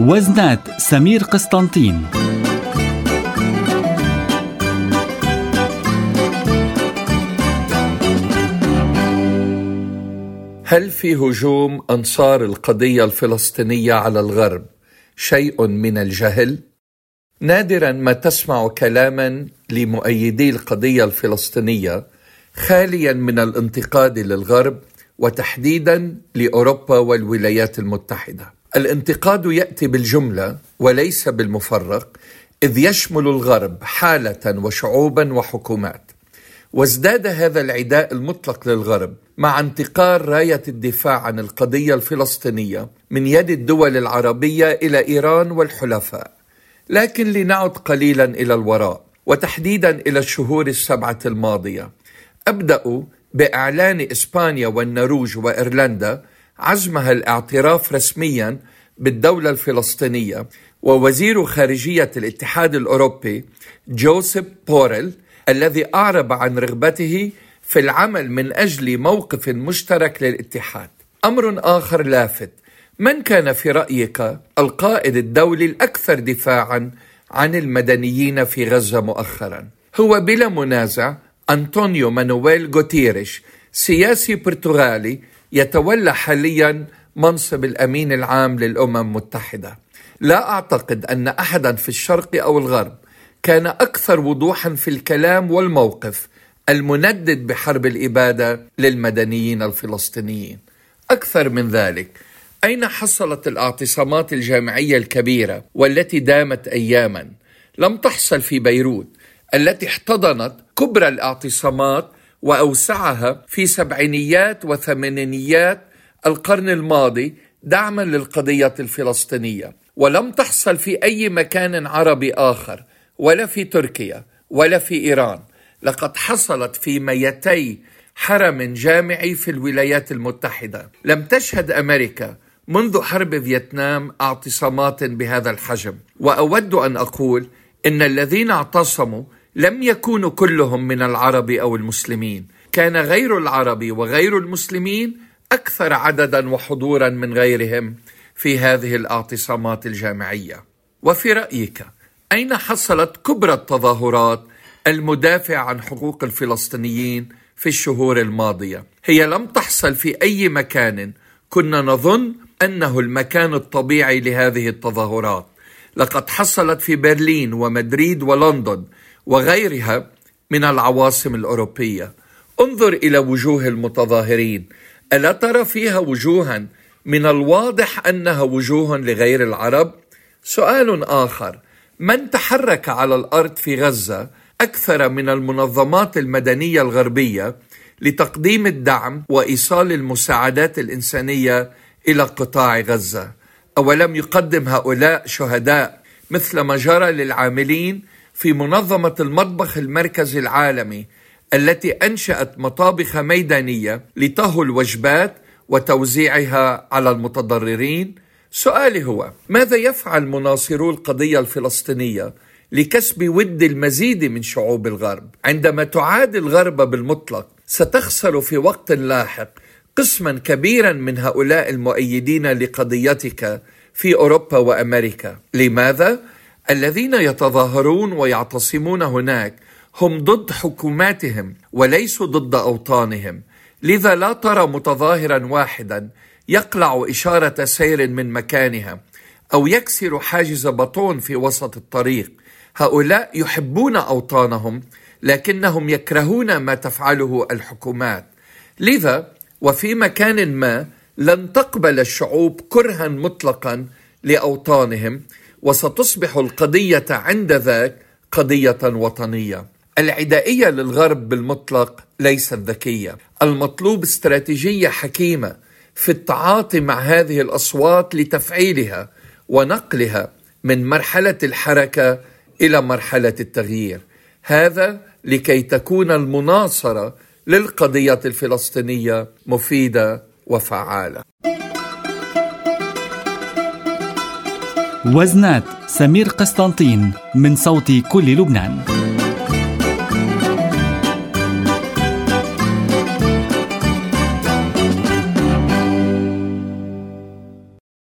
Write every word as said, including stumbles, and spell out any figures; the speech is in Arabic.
وزنات سمير قسطنطين. هل في هجوم أنصار القضية الفلسطينية على الغرب شيء من الجهل؟ نادرا ما تسمع كلاما لمؤيدي القضية الفلسطينية خاليا من الانتقاد للغرب وتحديدا لأوروبا والولايات المتحدة. الانتقاد يأتي بالجملة وليس بالمفرق، إذ يشمل الغرب حالة وشعوبا وحكومات. وازداد هذا العداء المطلق للغرب مع انتقال راية الدفاع عن القضية الفلسطينية من يد الدول العربية إلى إيران والحلفاء. لكن لنعد قليلا إلى الوراء وتحديدا إلى الشهور السبعة الماضية. أبدأ بإعلان إسبانيا والنرويج وإيرلندا عزمها الاعتراف رسميا بالدولة الفلسطينية، ووزير خارجية الاتحاد الأوروبي جوزيف بوريل الذي أعرب عن رغبته في العمل من أجل موقف مشترك للاتحاد. أمر آخر لافت: من كان في رأيك القائد الدولي الأكثر دفاعا عن المدنيين في غزة مؤخرا؟ هو بلا منازع أنطونيو مانويل غوتيريش، سياسي برتغالي يتولى حاليا منصب الأمين العام للأمم المتحدة. لا أعتقد أن أحدا في الشرق أو الغرب كان أكثر وضوحا في الكلام والموقف المندد بحرب الإبادة للمدنيين الفلسطينيين. أكثر من ذلك، أين حصلت الاعتصامات الجامعية الكبيرة والتي دامت أياما؟ لم تحصل في بيروت التي احتضنت كبرى الاعتصامات وأوسعها في سبعينيات وثمانينيات القرن الماضي دعما للقضية الفلسطينية، ولم تحصل في أي مكان عربي آخر، ولا في تركيا ولا في إيران. لقد حصلت في ميتي حرم جامعي في الولايات المتحدة. لم تشهد أمريكا منذ حرب فيتنام اعتصامات بهذا الحجم. وأود أن أقول إن الذين اعتصموا لم يكونوا كلهم من العرب أو المسلمين، كان غير العرب وغير المسلمين أكثر عددا وحضورا من غيرهم في هذه الاعتصامات الجامعية. وفي رأيك أين حصلت كبرى التظاهرات المدافع عن حقوق الفلسطينيين في الشهور الماضية؟ هي لم تحصل في أي مكان كنا نظن أنه المكان الطبيعي لهذه التظاهرات. لقد حصلت في برلين ومدريد ولندن وغيرها من العواصم الأوروبية. انظر إلى وجوه المتظاهرين، ألا ترى فيها وجوها من الواضح أنها وجوه لغير العرب؟ سؤال آخر: من تحرك على الأرض في غزة أكثر من المنظمات المدنية الغربية لتقديم الدعم وإيصال المساعدات الإنسانية إلى قطاع غزة؟ أولم يقدم هؤلاء شهداء مثل ما جرى للعاملين في منظمة المطبخ المركزي العالمي التي أنشأت مطابخ ميدانية لطهو الوجبات وتوزيعها على المتضررين؟ سؤالي هو: ماذا يفعل مناصرو القضية الفلسطينية لكسب ود المزيد من شعوب الغرب؟ عندما تعادي الغرب بالمطلق ستخسر في وقت لاحق قسما كبيرا من هؤلاء المؤيدين لقضيتك في أوروبا وأمريكا. لماذا؟ الذين يتظاهرون ويعتصمون هناك هم ضد حكوماتهم وليسوا ضد أوطانهم. لذا لا ترى متظاهرا واحدا يقلع إشارة سير من مكانها أو يكسر حاجز بطون في وسط الطريق. هؤلاء يحبون أوطانهم لكنهم يكرهون ما تفعله الحكومات. لذا وفي مكان ما لن تقبل الشعوب كرها مطلقا لأوطانهم، وستصبح القضية عند ذاك قضية وطنية. العدائية للغرب بالمطلق ليست ذكية. المطلوب استراتيجية حكيمة في التعاطي مع هذه الأصوات لتفعيلها ونقلها من مرحلة الحركة إلى مرحلة التغيير. هذا لكي تكون المناصرة للقضية الفلسطينية مفيدة وفعالة. وزنات سمير قسطنطين من صوت كل لبنان.